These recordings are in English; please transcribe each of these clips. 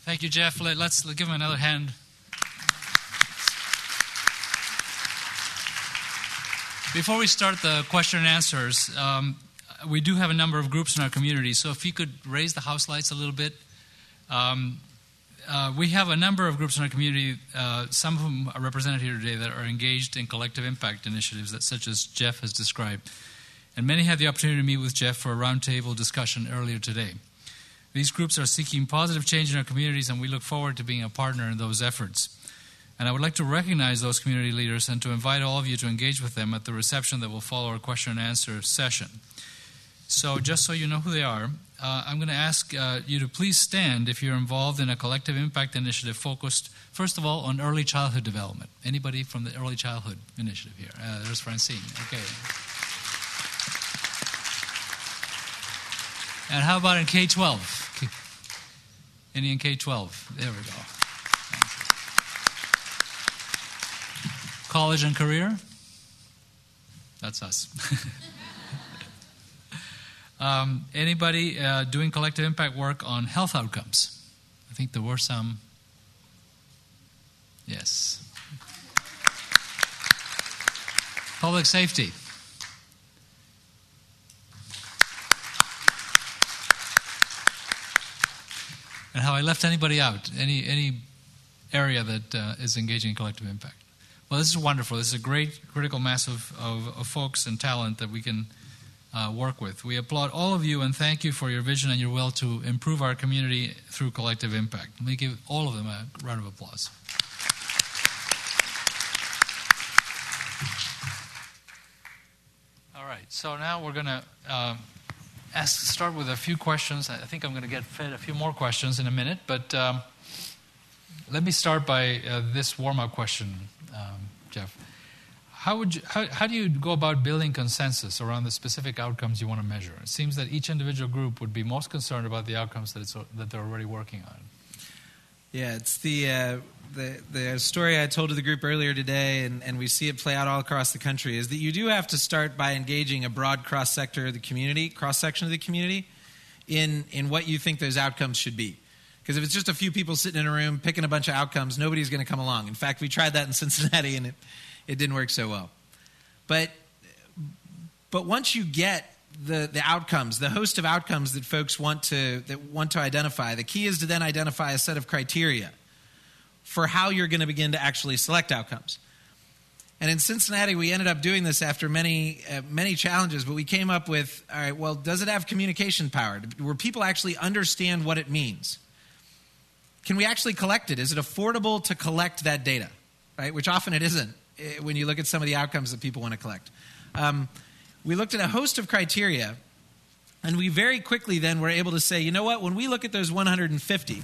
Thank you, Jeff. Let's give him another hand. Before we start the question and answers, we do have a number of groups in our community, so if you could raise the house lights a little bit. We have a number of groups in our community, some of whom are represented here today, that are engaged in collective impact initiatives, such as Jeff has described. And many had the opportunity to meet with Jeff for a roundtable discussion earlier today. These groups are seeking positive change in our communities, and we look forward to being a partner in those efforts. And I would like to recognize those community leaders and to invite all of you to engage with them at the reception that will follow our question and answer session. So just so you know who they are, I'm going to ask you to please stand if you're involved in a collective impact initiative focused, first of all, on early childhood development. Anybody from the early childhood initiative here? There's Francine. Okay. And how about in K-12? Any in K-12? There we go. College and career? That's us. Anybody doing collective impact work on health outcomes? I think there were some. Yes. Public safety. And have I left anybody out? Any area that is engaging in collective impact? Well, this is wonderful. This is a great critical mass of folks and talent that we can work with. We applaud all of you and thank you for your vision and your will to improve our community through collective impact. Let me give all of them a round of applause. All right, so now we're going to start with a few questions. I think I'm going to get fed a few more questions in a minute, but let me start by this warm-up question, Jeff. How do you go about building consensus around the specific outcomes you want to measure? It seems that each individual group would be most concerned about the outcomes that they're already working on. Yeah, it's the story I told to the group earlier today, and we see it play out all across the country, is that you do have to start by engaging a broad cross-section of the community in what you think those outcomes should be. Because if it's just a few people sitting in a room picking a bunch of outcomes, nobody's going to come along. In fact, we tried that in Cincinnati, and it didn't work so well. But once you get the outcomes, the host of outcomes that folks want to identify, the key is to then identify a set of criteria for how you're going to begin to actually select outcomes. And in Cincinnati, we ended up doing this after many challenges, but we came up with, all right, well, does it have communication power? Where people actually understand what it means? Can we actually collect it? Is it affordable to collect that data? Right? Which often it isn't when you look at some of the outcomes that people want to collect. We looked at a host of criteria, and we very quickly then were able to say, you know what, when we look at those 150,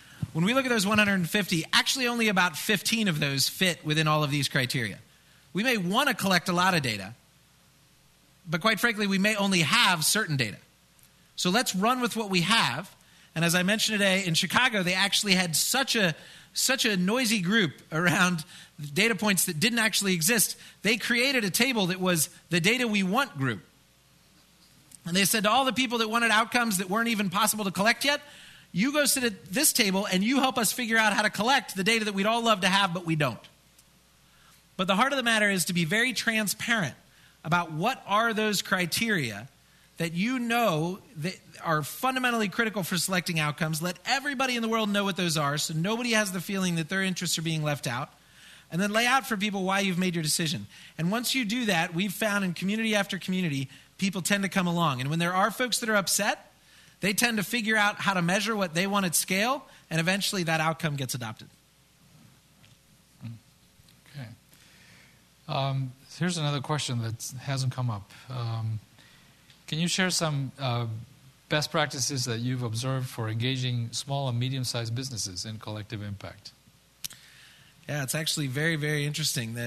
actually only about 15 of those fit within all of these criteria. We may want to collect a lot of data, but quite frankly, we may only have certain data. So let's run with what we have. And as I mentioned today, in Chicago, they actually had such a noisy group around data points that didn't actually exist. They created a table that was the data we want group. And they said to all the people that wanted outcomes that weren't even possible to collect yet, you go sit at this table and you help us figure out how to collect the data that we'd all love to have, but we don't. But the heart of the matter is to be very transparent about what are those criteria that you know that are fundamentally critical for selecting outcomes. Let everybody in the world know what those are so nobody has the feeling that their interests are being left out. And then lay out for people why you've made your decision. And once you do that, we've found in community after community, people tend to come along. And when there are folks that are upset, they tend to figure out how to measure what they want at scale, and eventually that outcome gets adopted. Okay. Here's another question that hasn't come up. Can you share some best practices that you've observed for engaging small and medium-sized businesses in collective impact? Yeah, it's actually very, very interesting.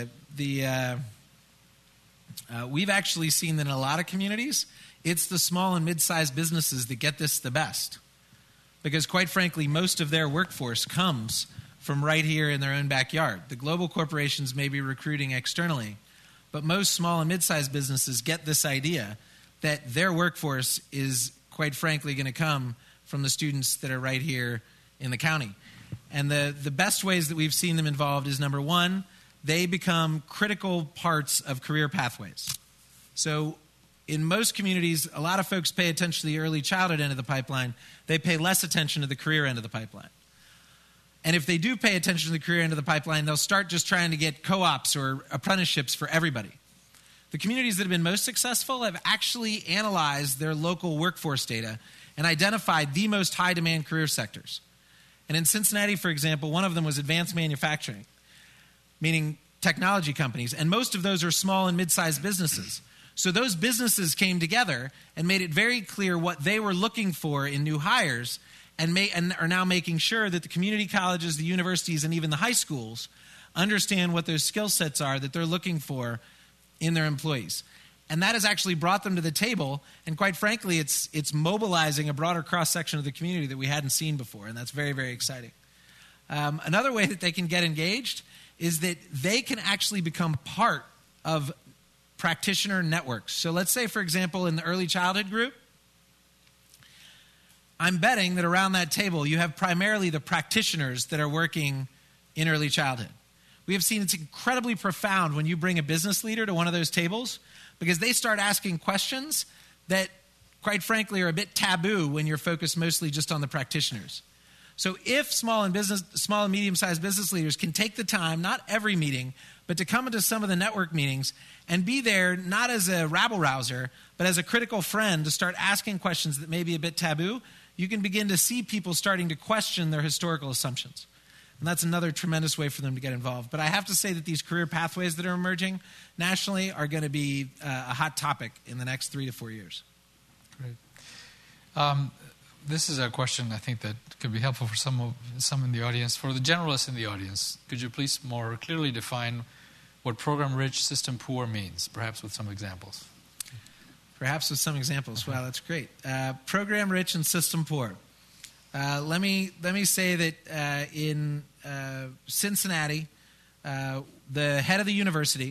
We've actually seen that in a lot of communities, it's the small and mid-sized businesses that get this the best. Because quite frankly, most of their workforce comes from right here in their own backyard. The global corporations may be recruiting externally, but most small and mid-sized businesses get this idea that their workforce is, quite frankly, going to come from the students that are right here in the county. And the best ways that we've seen them involved is, number one, they become critical parts of career pathways. So in most communities, a lot of folks pay attention to the early childhood end of the pipeline. They pay less attention to the career end of the pipeline. And if they do pay attention to the career end of the pipeline, they'll start just trying to get co-ops or apprenticeships for everybody. The communities that have been most successful have actually analyzed their local workforce data and identified the most high-demand career sectors. And in Cincinnati, for example, one of them was advanced manufacturing, meaning technology companies. And most of those are small and mid-sized businesses. So those businesses came together and made it very clear what they were looking for in new hires, and are now making sure that the community colleges, the universities, and even the high schools understand what those skill sets are that they're looking for in their employees. And that has actually brought them to the table, and quite frankly, it's mobilizing a broader cross-section of the community that we hadn't seen before, and that's very, very exciting. Another way that they can get engaged is that they can actually become part of practitioner networks. So let's say, for example, in the early childhood group, I'm betting that around that table you have primarily the practitioners that are working in early childhood. We have seen it's incredibly profound when you bring a business leader to one of those tables, because they start asking questions that, quite frankly, are a bit taboo when you're focused mostly just on the practitioners. So if small and medium-sized business leaders can take the time, not every meeting, but to come into some of the network meetings and be there not as a rabble-rouser, but as a critical friend to start asking questions that may be a bit taboo, you can begin to see people starting to question their historical assumptions. And that's another tremendous way for them to get involved. But I have to say that these career pathways that are emerging nationally are going to be a hot topic in the next 3 to 4 years. Great. This is a question I think that could be helpful for some in the audience. For the generalists in the audience, could you please more clearly define what program-rich, system-poor means, perhaps with some examples? Perhaps with some examples. Wow, that's great. Program-rich and system-poor. Let me say that in Cincinnati, the head of the university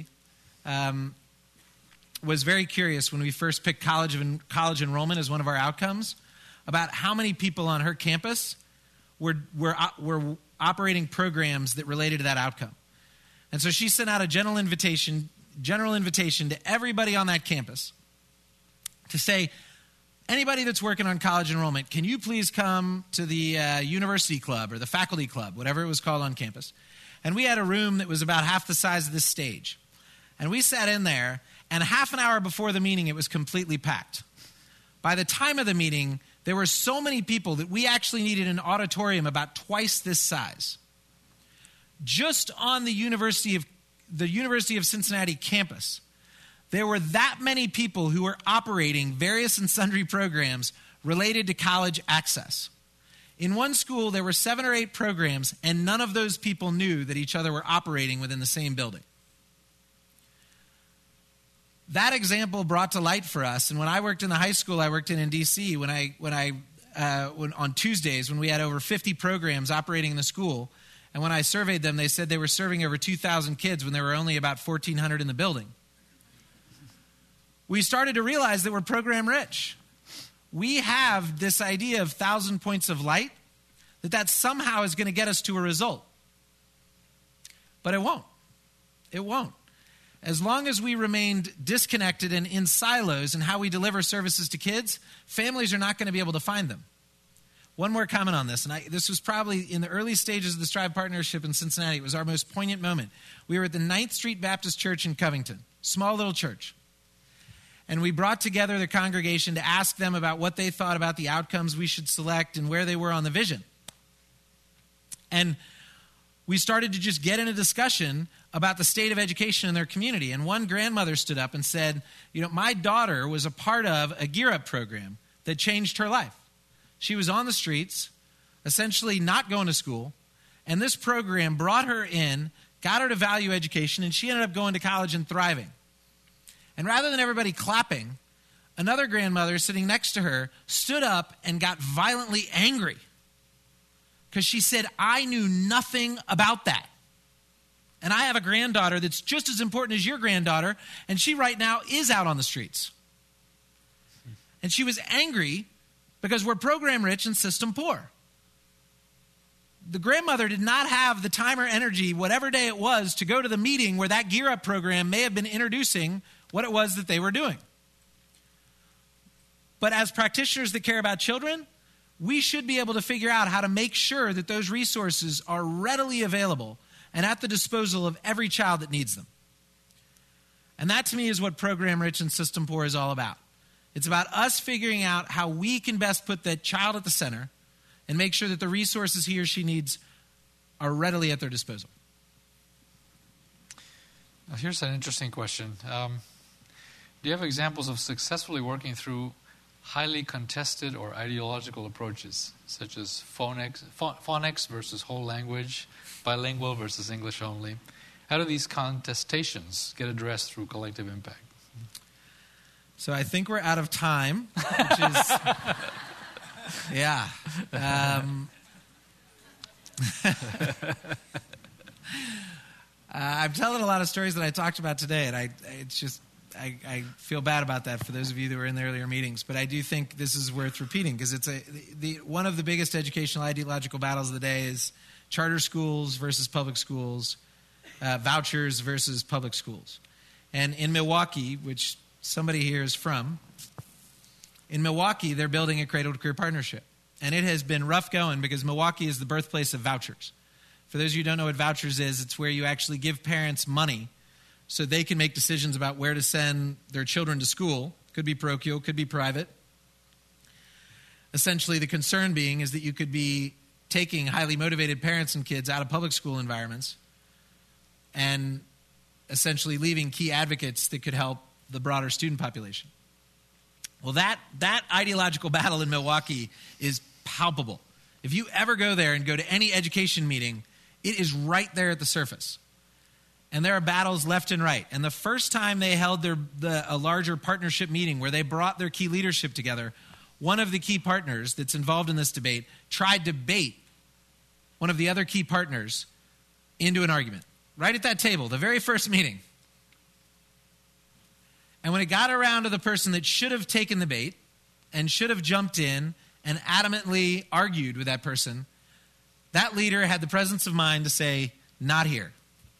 was very curious when we first picked college enrollment as one of our outcomes about how many people on her campus were operating programs that related to that outcome. And so she sent out a general invitation to everybody on that campus to say, anybody that's working on college enrollment, can you please come to the university club or the faculty club, whatever it was called on campus? And we had a room that was about half the size of this stage. And we sat in there, and half an hour before the meeting, it was completely packed. By the time of the meeting, there were so many people that we actually needed an auditorium about twice this size. Just on the University of Cincinnati campus, there were that many people who were operating various and sundry programs related to college access. In one school, there were 7 or 8 programs, and none of those people knew that each other were operating within the same building. That example brought to light for us, and when I worked in the high school I worked in D.C., when on Tuesdays, when we had over 50 programs operating in the school, and when I surveyed them, they said they were serving over 2,000 kids when there were only about 1,400 in the building. We started to realize that we're program rich. We have this idea of 1,000 points of light, that somehow is going to get us to a result. But it won't. It won't. As long as we remained disconnected and in silos in how we deliver services to kids, families are not going to be able to find them. One more comment on this, and this was probably in the early stages of the Strive Partnership in Cincinnati. It was our most poignant moment. We were at the 9th Street Baptist Church in Covington, small little church. And we brought together the congregation to ask them about what they thought about the outcomes we should select and where they were on the vision. And we started to just get in a discussion about the state of education in their community. And one grandmother stood up and said, my daughter was a part of a Gear Up program that changed her life. She was on the streets, essentially not going to school, and this program brought her in, got her to value education, and she ended up going to college and thriving. And rather than everybody clapping, another grandmother sitting next to her stood up and got violently angry because she said, I knew nothing about that. And I have a granddaughter that's just as important as your granddaughter, and she right now is out on the streets. And she was angry because we're program rich and system poor. the grandmother did not have the time or energy, whatever day it was, to go to the meeting where that Gear Up program may have been introducing what it was that they were doing. But as practitioners that care about children, we should be able to figure out how to make sure that those resources are readily available and at the disposal of every child that needs them. And that, to me, is what Program Rich and System Poor is all about. It's about us figuring out how we can best put that child at the center and make sure that the resources he or she needs are readily at their disposal. Now, here's an interesting question. Do you have examples of successfully working through highly contested or ideological approaches, such as phonics versus whole language, bilingual versus English only? How do these contestations get addressed through collective impact? So I think we're out of time, which is, yeah. I'm telling a lot of stories that I talked about today, and I feel bad about that for those of you that were in the earlier meetings. But I do think this is worth repeating because it's one of the biggest educational ideological battles of the day is charter schools versus public schools, vouchers versus public schools. And in Milwaukee, which somebody here is from, in Milwaukee, they're building a cradle-to-career partnership. And it has been rough going because Milwaukee is the birthplace of vouchers. For those of you who don't know what vouchers is, it's where you actually give parents money so they can make decisions about where to send their children to school. Could be parochial, could be private. Essentially, the concern being is that you could be taking highly motivated parents and kids out of public school environments and essentially leaving key advocates that could help the broader student population. Well, that ideological battle in Milwaukee is palpable. If you ever go there and go to any education meeting, it is right there at the surface. And there are battles left and right. And the first time they held a larger partnership meeting where they brought their key leadership together, one of the key partners that's involved in this debate tried to bait one of the other key partners into an argument. Right at that table, the very first meeting. And when it got around to the person that should have taken the bait and should have jumped in and adamantly argued with that person, that leader had the presence of mind to say, not here.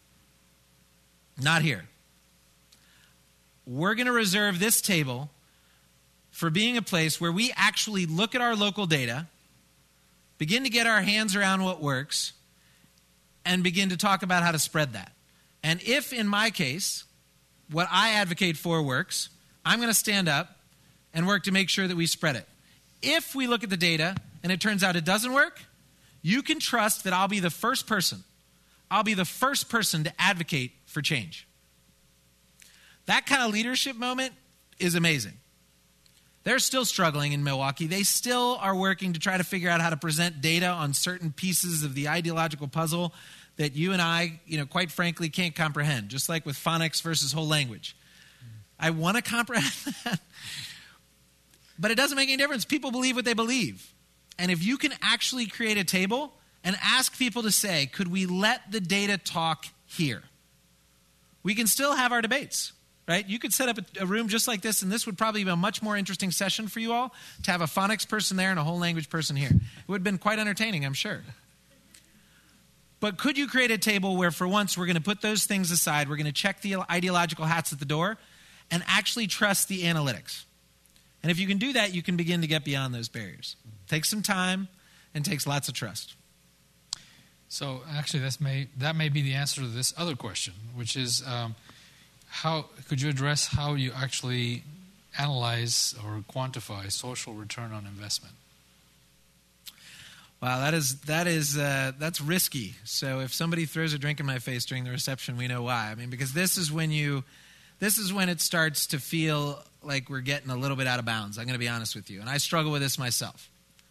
Not here. We're going to reserve this table for being a place where we actually look at our local data, begin to get our hands around what works, and begin to talk about how to spread that. And if, in my case, what I advocate for works, I'm going to stand up and work to make sure that we spread it. If we look at the data and it turns out it doesn't work, you can trust that I'll be the first person. I'll be the first person to advocate for change. That kind of leadership moment is amazing. They're still struggling in Milwaukee. They still are working to try to figure out how to present data on certain pieces of the ideological puzzle that you and I, quite frankly, can't comprehend, just like with phonics versus whole language. I want to comprehend that, but it doesn't make any difference. People believe what they believe. And if you can actually create a table and ask people to say, could we let the data talk here? We can still have our debates, right? You could set up a room just like this, and this would probably be a much more interesting session for you all to have a phonics person there and a whole language person here. It would have been quite entertaining, I'm sure. But could you create a table where for once we're going to put those things aside, we're going to check the ideological hats at the door, and actually trust the analytics? And if you can do that, you can begin to get beyond those barriers. Takes some time and takes lots of trust. So actually, that may be the answer to this other question, which is how could you address how you actually analyze or quantify social return on investment? Wow, that's risky. So if somebody throws a drink in my face during the reception, we know why. I mean, because this is when it starts to feel like we're getting a little bit out of bounds. I'm going to be honest with you, and I struggle with this myself.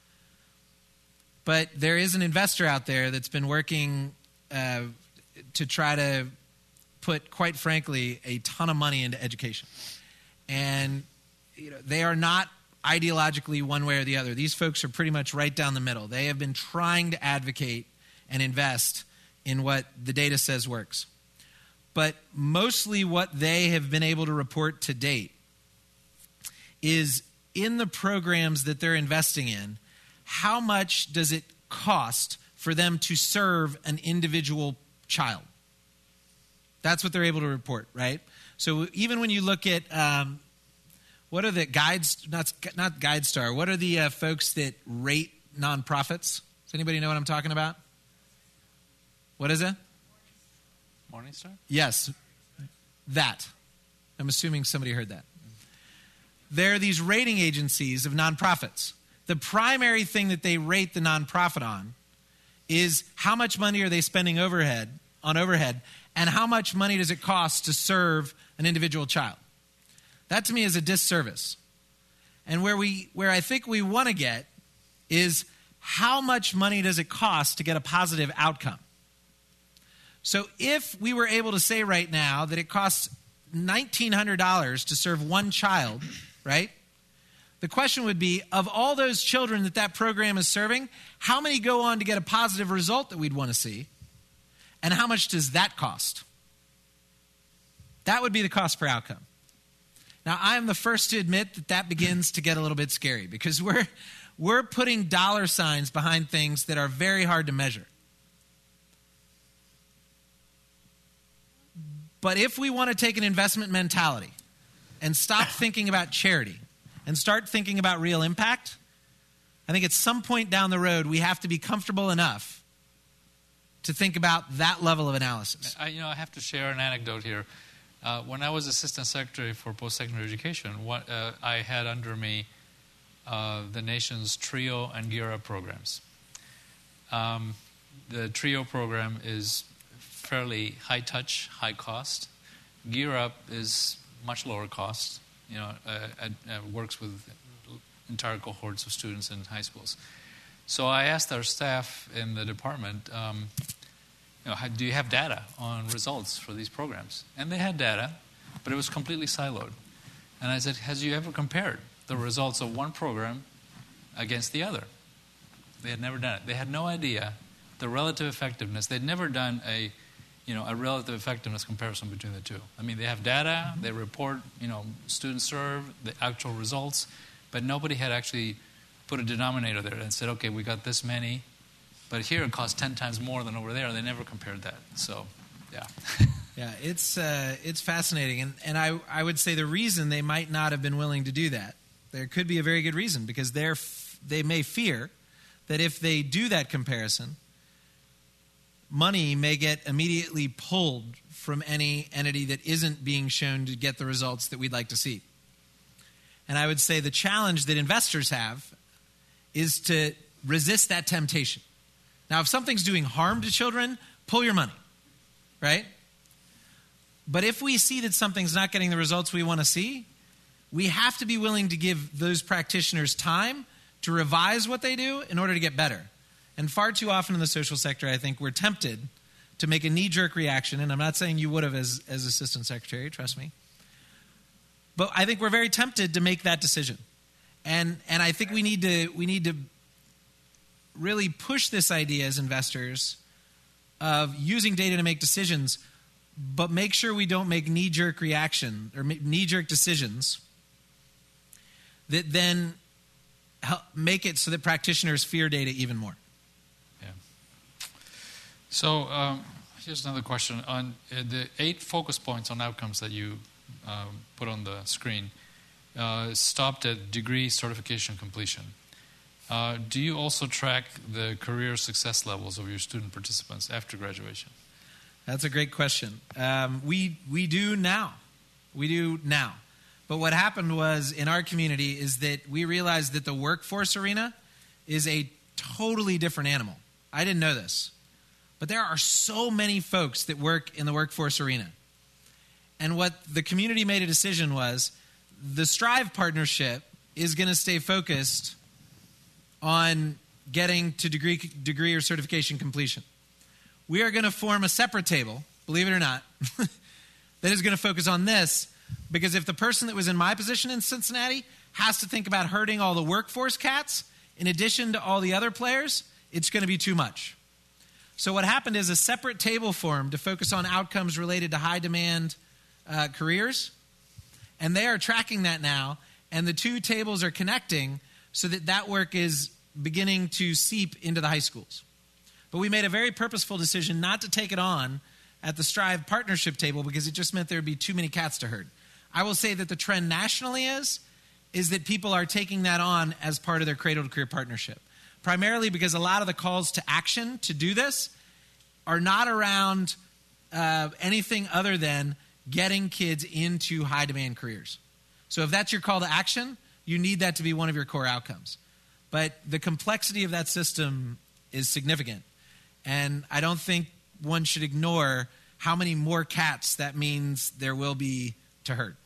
But there is an investor out there that's been working to try to put, quite frankly, a ton of money into education, and they are not ideologically one way or the other. These folks are pretty much right down the middle. They have been trying to advocate and invest in what the data says works. But mostly what they have been able to report to date is in the programs that they're investing in, how much does it cost for them to serve an individual child. That's what they're able to report, right? So even when you look at what are the guides, not GuideStar, what are the folks that rate nonprofits? Does anybody know what I'm talking about? What is it? Morningstar? Yes, that. I'm assuming somebody heard that. There are these rating agencies of nonprofits. The primary thing that they rate the nonprofit on is how much money are they spending on overhead, and how much money does it cost to serve an individual child. That to me is a disservice. And where I think we want to get is how much money does it cost to get a positive outcome. So if we were able to say right now that it costs $1,900 to serve one child, right? The question would be, of all those children that program is serving, how many go on to get a positive result that we'd want to see? And how much does that cost? That would be the cost per outcome. Now, I am the first to admit that begins to get a little bit scary because we're putting dollar signs behind things that are very hard to measure. But if we want to take an investment mentality and stop thinking about charity and start thinking about real impact, I think at some point down the road we have to be comfortable enough to think about that level of analysis. I have to share an anecdote here. When I was Assistant Secretary for Post-Secondary Education, I had under me the nation's TRIO and Gear Up programs. The TRIO program is fairly high touch, high cost. Gear Up is much lower cost. Works with entire cohorts of students in high schools. So I asked our staff in the department, do you have data on results for these programs? And they had data, but it was completely siloed. And I said, has you ever compared the results of one program against the other? They had never done it. They had no idea the relative effectiveness. They'd never done a relative effectiveness comparison between the two. I mean, they have data, they report, students served, the actual results, but nobody had actually put a denominator there and said, okay, we got this many, but here it costs 10 times more than over there. They never compared that. So, yeah. Yeah, it's fascinating. And I would say the reason they might not have been willing to do that, there could be a very good reason, because they may fear that if they do that comparison, money may get immediately pulled from any entity that isn't being shown to get the results that we'd like to see. And I would say the challenge that investors have is to resist that temptation. Now, if something's doing harm to children, pull your money, right? But if we see that something's not getting the results we want to see, we have to be willing to give those practitioners time to revise what they do in order to get better. And far too often in the social sector, I think we're tempted to make a knee-jerk reaction, and I'm not saying you would have as assistant secretary, trust me. But I think we're very tempted to make that decision. And I think we need to really push this idea as investors of using data to make decisions, but make sure we don't make knee-jerk reaction or knee-jerk decisions that then help make it so that practitioners fear data even more. Yeah. So here's another question. On the 8 focus points on outcomes that you put on the screen, stopped at degree, certification, completion. Do you also track the career success levels of your student participants after graduation? That's a great question. We do now. We do now. But what happened was in our community is that we realized that the workforce arena is a totally different animal. I didn't know this. But there are so many folks that work in the workforce arena. And what the community made a decision was the Strive partnership is going to stay focused on getting to degree or certification completion. We are going to form a separate table, believe it or not, that is going to focus on this, because if the person that was in my position in Cincinnati has to think about herding all the workforce cats in addition to all the other players, it's going to be too much. So what happened is a separate table formed to focus on outcomes related to high demand careers, and they are tracking that now, and the two tables are connecting so that work is beginning to seep into the high schools. But we made a very purposeful decision not to take it on at the Strive partnership table because it just meant there would be too many cats to herd. I will say that the trend nationally is that people are taking that on as part of their Cradle to Career partnership. Primarily because a lot of the calls to action to do this are not around anything other than getting kids into high-demand careers. So if that's your call to action, you need that to be one of your core outcomes. But the complexity of that system is significant. And I don't think one should ignore how many more cats that means there will be to herd.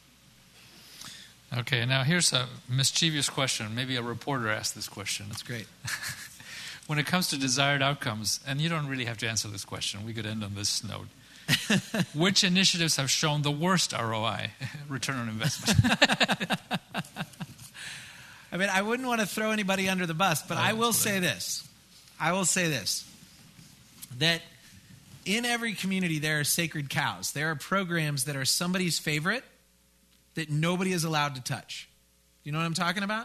Okay, now here's a mischievous question. Maybe a reporter asked this question. That's great. When it comes to desired outcomes, and you don't really have to answer this question. We could end on this note. Which initiatives have shown the worst ROI, return on investment? I mean, I wouldn't want to throw anybody under the bus, but I will say this. That in every community there are sacred cows. There are programs that are somebody's favorite that nobody is allowed to touch. You know what I'm talking about?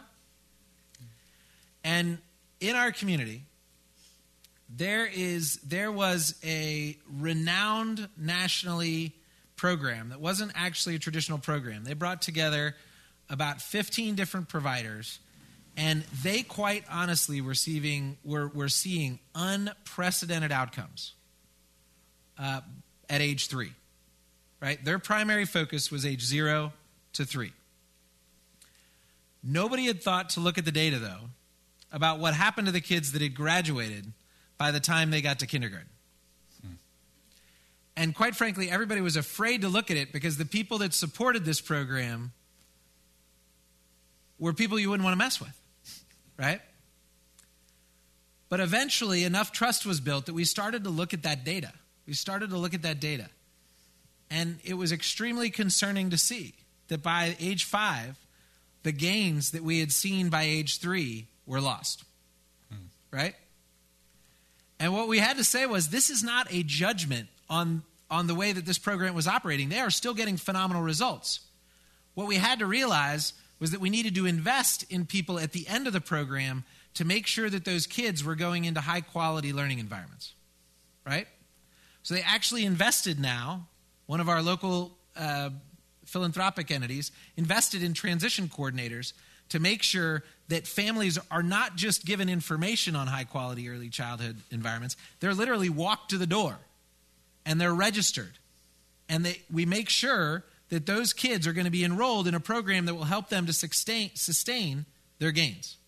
And in our community, there was a renowned nationally program that wasn't actually a traditional program. They brought together about 15 different providers, and they quite honestly were seeing unprecedented outcomes at age 3. Right? Their primary focus was age 0 to 3. Nobody had thought to look at the data, though, about what happened to the kids that had graduated by the time they got to kindergarten. And quite frankly, everybody was afraid to look at it because the people that supported this program were people you wouldn't want to mess with, right? But eventually, enough trust was built that we started to look at that data. And it was extremely concerning to see that by age 5, the gains that we had seen by age 3 were lost, right? And what we had to say was, this is not a judgment on the way that this program was operating. They are still getting phenomenal results. What we had to realize was that we needed to invest in people at the end of the program to make sure that those kids were going into high-quality learning environments, right? So they actually invested now, one of our local philanthropic entities, invested in transition coordinators to make sure that families are not just given information on high-quality early childhood environments. They're literally walked to the door, and they're registered. And we make sure that those kids are going to be enrolled in a program that will help them to sustain their gains.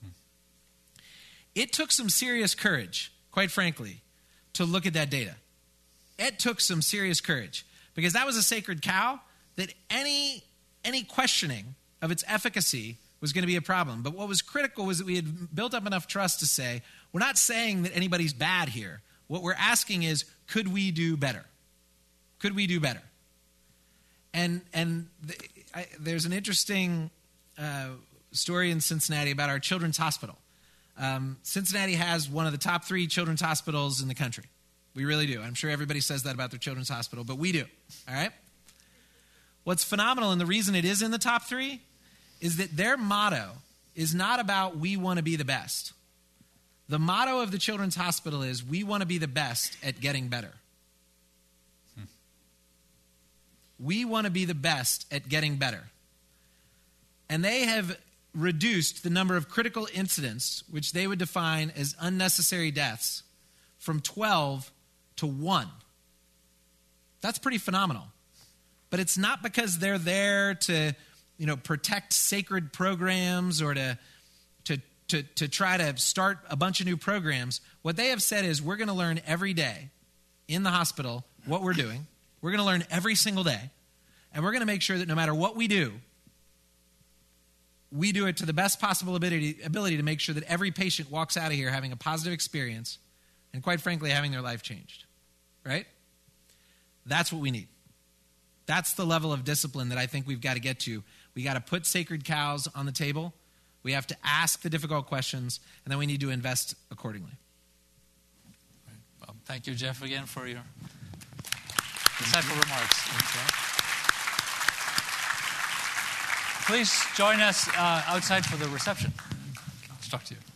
It took some serious courage, quite frankly, to look at that data. It took some serious courage, because that was a sacred cow that any questioning of its efficacy was going to be a problem. But what was critical was that we had built up enough trust to say, we're not saying that anybody's bad here. What we're asking is, could we do better? Could we do better? And there's an interesting story in Cincinnati about our children's hospital. Cincinnati has one of the top 3 children's hospitals in the country. We really do. I'm sure everybody says that about their children's hospital, but we do. All right? What's phenomenal, and the reason it is in the top 3, is that their motto is not about we want to be the best. The motto of the children's hospital is we want to be the best at getting better. We want to be the best at getting better. And they have reduced the number of critical incidents, which they would define as unnecessary deaths, from 12 to 1. That's pretty phenomenal. But it's not because they're there to, protect sacred programs or to try to start a bunch of new programs. What they have said is, we're going to learn every day in the hospital what we're doing. We're going to learn every single day. And we're going to make sure that no matter what we do it to the best possible ability to make sure that every patient walks out of here having a positive experience and, quite frankly, having their life changed. Right? That's what we need. That's the level of discipline that I think we've got to get to. We got to put sacred cows on the table. We have to ask the difficult questions, and then we need to invest accordingly. Right. Well, thank you, Jeff, again for your insightful remarks. Please join us outside for the reception. I'll talk to you.